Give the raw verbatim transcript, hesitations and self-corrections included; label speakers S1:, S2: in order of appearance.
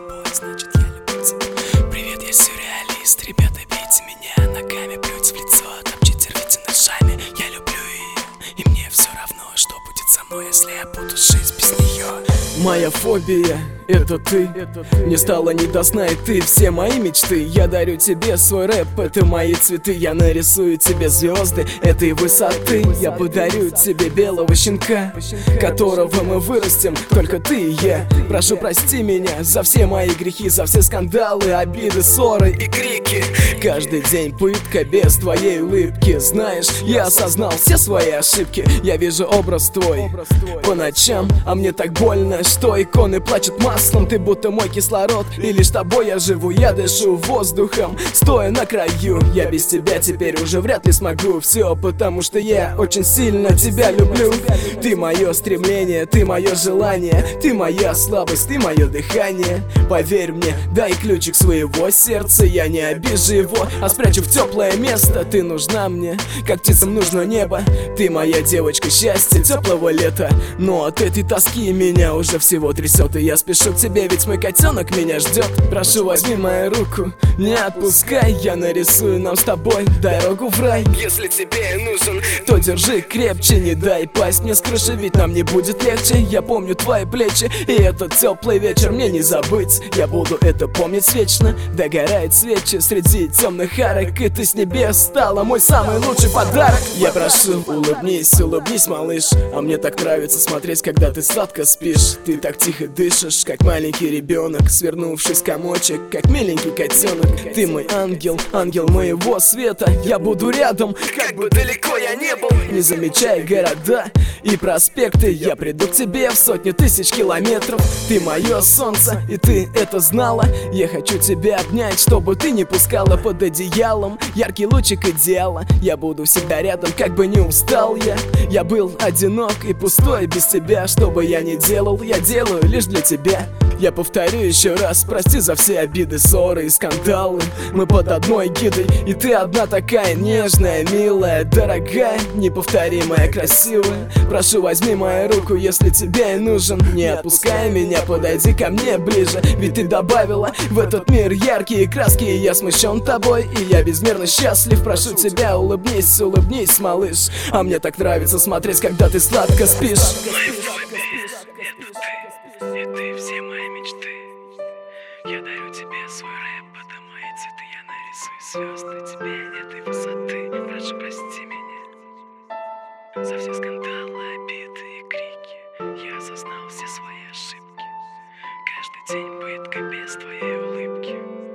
S1: тобой, значит я люблю тебя. Привет, я сюрреалист, ребята, бейте меня ногами, плюйте в лицо, топчите, рвите ножами. Я люблю ее, и мне все равно, что будет со мной, если я буду жить без нее.
S2: Моя фобия — это ты. Мне стало не до сна, и ты все мои мечты. Я дарю тебе свой рэп, это мои цветы. Я нарисую тебе звезды этой высоты. Я подарю тебе белого щенка, которого мы вырастим, только ты и я. Прошу, прости меня за все мои грехи, за все скандалы, обиды, ссоры и крики. Каждый день пытка без твоей улыбки. Знаешь, я осознал все свои ошибки. Я вижу образ твой по ночам, а мне так больно, что иконы плачут маслом. Ты будто мой кислород, и лишь тобой я живу. Я дышу воздухом, стоя на краю. Я без тебя теперь уже вряд ли смогу. Все потому, что я очень сильно тебя люблю. Ты мое стремление, ты мое желание, ты моя слабость, ты мое дыхание. Поверь мне, дай ключик своего сердца. Я не обижу его, а спрячу в теплое место. Ты нужна мне, как птицам нужно небо. Ты моя девочка счастья теплого лета. Но от этой тоски меня уже всего трясет. И я спешу к тебе, ведь мой котенок меня ждет. Прошу, возьми мою руку, не отпускай. Я нарисую нам с тобой дорогу в рай. Если тебе нужен, то держи крепче. Не дай пасть мне с крыши, ведь нам не будет легче. Я помню твои плечи, и этот теплый вечер мне не забыть. Я буду это помнить вечно. Догорает свечи среди темных арок, и ты с небес стала мой самый лучший подарок. Я прошу, улыбнись, улыбнись, малыш. А мне так нравится смотреть, когда ты сладко спишь. Ты так тихо дышишь, как маленький ребенок, свернувшись в комочек, как миленький котенок. Ты мой ангел, ангел моего света. Я буду рядом, как бы далеко я не был. Не замечай города и проспекты, я приду к тебе в сотни тысяч километров. Ты мое солнце, и ты это знала. Я хочу тебя обнять, чтобы ты не пускала под одеялом яркий лучик идеала. Я буду всегда рядом, как бы не устал я. Я был одинок и пустой без тебя. Что бы я ни делал, я делаю лишь для тебя. Я повторю еще раз, прости за все обиды, ссоры и скандалы. Мы под одной гидой, и ты одна такая нежная, милая, дорогая, неповторимая, красивая. Прошу, возьми мою руку, если тебе и нужен. Не отпускай меня, подойди ко мне ближе. Ведь ты добавила в этот мир яркие краски, и я смущен тобой, и я безмерно счастлив. Прошу тебя, улыбнись, улыбнись, малыш. А мне так нравится смотреть, когда ты сладко спишь.
S1: И ты все мои мечты. Я дарю тебе свой рэп, это мои цветы. Я нарисую звезды тебе этой высоты. Прошу, прости меня за все скандалы, обиды и крики. Я осознал все свои ошибки. Каждый день пытка без твоей улыбки.